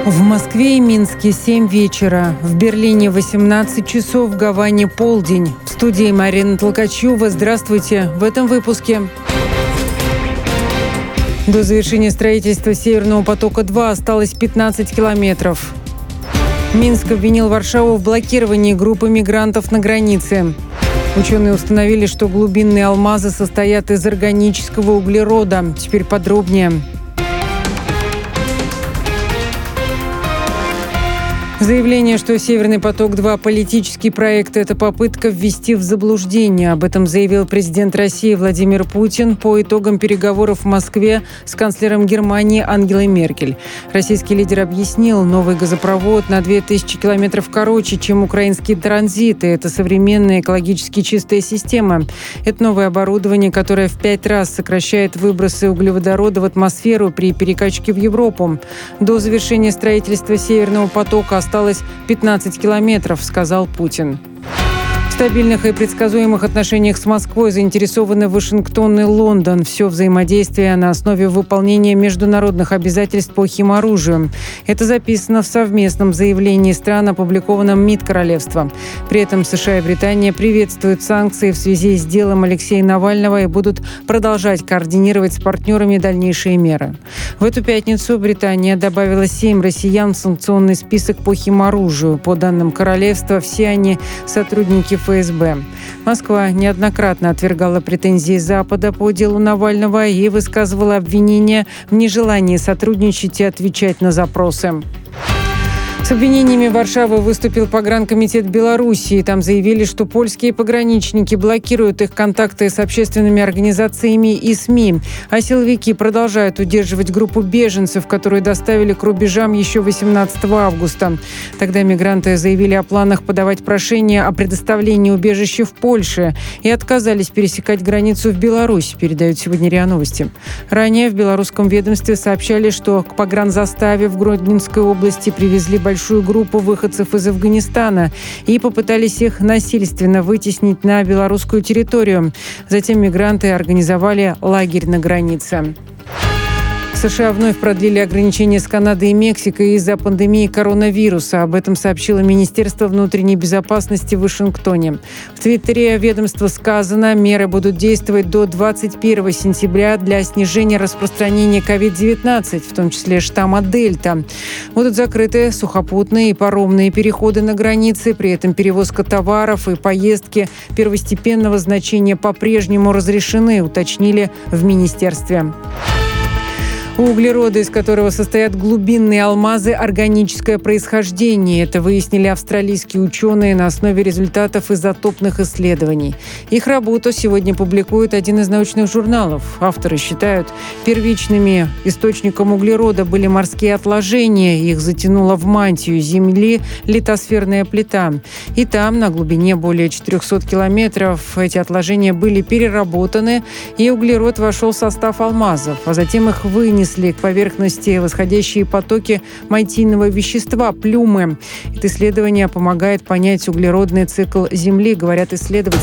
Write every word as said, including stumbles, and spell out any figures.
В Москве и Минске семь вечера, в Берлине восемнадцать часов, в Гаване полдень. В студии Марина Толкачева. Здравствуйте. В этом выпуске. До завершения строительства Северного потока-два осталось пятнадцать километров. Минск обвинил Варшаву в блокировании группы мигрантов на границе. Ученые установили, что глубинные алмазы состоят из органического углерода. Теперь подробнее. Заявление, что «Северный поток-два» политический проект – это попытка ввести в заблуждение. Об этом заявил президент России Владимир Путин по итогам переговоров в Москве с канцлером Германии Ангелой Меркель. Российский лидер объяснил, новый газопровод на две тысячи километров короче, чем украинский транзит, и это современная экологически чистая система. Это новое оборудование, которое в пять раз сокращает выбросы углеводорода в атмосферу при перекачке в Европу. До завершения строительства «Северного потока» осталось пятнадцать километров, сказал Путин. В стабильных и предсказуемых отношениях с Москвой заинтересованы Вашингтон и Лондон. Все взаимодействие на основе выполнения международных обязательств по химоружию. Это записано в совместном заявлении стран, опубликованном МИД Королевства. При этом США и Британия приветствуют санкции в связи с делом Алексея Навального и будут продолжать координировать с партнерами дальнейшие меры. В эту пятницу Британия добавила семь россиян в санкционный список по химоружию. По данным Королевства, все они сотрудники эф эс бэ. Москва неоднократно отвергала претензии Запада по делу Навального и высказывала обвинения в нежелании сотрудничать и отвечать на запросы. С обвинениями Варшавы выступил погранкомитет Белоруссии. Там заявили, что польские пограничники блокируют их контакты с общественными организациями и СМИ. А силовики продолжают удерживать группу беженцев, которую доставили к рубежам еще восемнадцатого августа. Тогда мигранты заявили о планах подавать прошение о предоставлении убежища в Польше и отказались пересекать границу в Беларусь, передают сегодня РИА Новости. Ранее в белорусском ведомстве сообщали, что к погранзаставе в Гродненской области привезли большую большую группу выходцев из Афганистана и попытались их насильственно вытеснить на белорусскую территорию. Затем мигранты организовали лагерь на границе. США вновь продлили ограничения с Канадой и Мексикой из-за пандемии коронавируса. Об этом сообщило Министерство внутренней безопасности в Вашингтоне. В Твиттере ведомства сказано, меры будут действовать до двадцать первого сентября для снижения распространения ковид девятнадцать, в том числе штамма Дельта. Будут закрыты сухопутные и паромные переходы на границе, при этом перевозка товаров и поездки первостепенного значения по-прежнему разрешены, уточнили в министерстве. У углерода, из которого состоят глубинные алмазы, органическое происхождение. Это выяснили австралийские ученые на основе результатов изотопных исследований. Их работу сегодня публикует один из научных журналов. Авторы считают, первичными источником углерода были морские отложения. Их затянуло в мантию Земли литосферная плита. И там, на глубине более четырехсот километров, эти отложения были переработаны, и углерод вошел в состав алмазов, а затем их вынесли к поверхности восходящие потоки мантийного вещества – плюмы. Это исследование помогает понять углеродный цикл Земли, говорят исследователи.